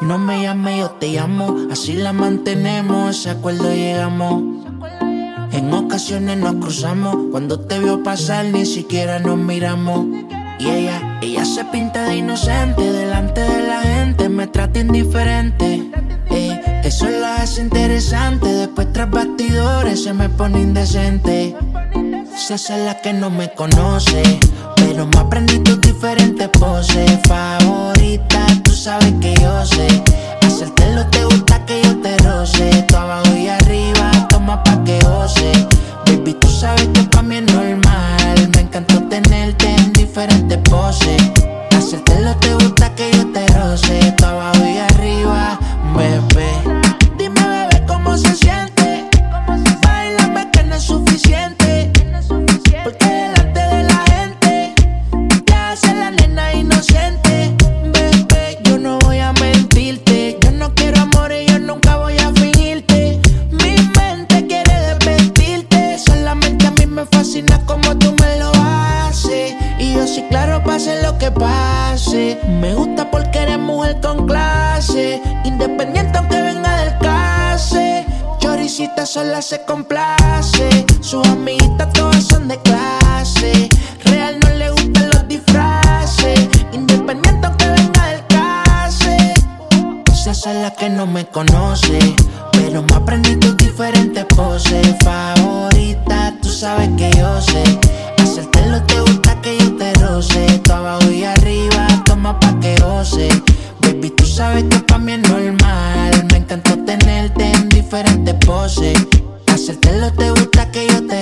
No me llames, yo te llamo. Así la mantenemos, ese acuerdo llegamos. En ocasiones nos cruzamos. Cuando te veo pasar ni siquiera nos miramos. Y ella se pinta de inocente. Delante de la gente me trata indiferente. Eso la hace interesante. Después tras bastidores se me pone indecente. Se hace la que no me conoce, pero me aprendí tus diferentes poses. Favorita, tú sabes que yo sé hacértelo, te gusta que yo te roce. Tú abajo y arriba, toma pa' que goce. Baby, tú sabes que pa' mí es normal. Me encantó tenerte en diferentes poses. Hacértelo, te gusta que yo te roce. Tú abajo y arriba, bebé. Dime, bebé, cómo se siente. Báilame que no es suficiente. Porque delante de la gente te hace la nena inocente. Bebé, yo no voy a mentirte. Yo no quiero amor y yo nunca voy a fingirte. Mi mente quiere desvestirte. Solamente a mí me fascina como tú me lo haces. Y yo sí, claro, pase lo que pase. Me gusta porque eres mujer con clase. Independiente aunque venga del case. Choricita sola se complace. Sus amiguitas todas son de clase. Real no le gustan los disfraces. Independiente aunque venga del case. Esa es la que no me conoce, pero me aprendí tus diferentes poses. Favorita, tú sabes que yo sé hacértelo, te gusta que yo te roce. Tú abajo y arriba, toma pa' que goce. Baby, tú sabes que pa' mí es normal. Me encantó tenerte en diferentes poses. Hacértelo, te gusta que yo te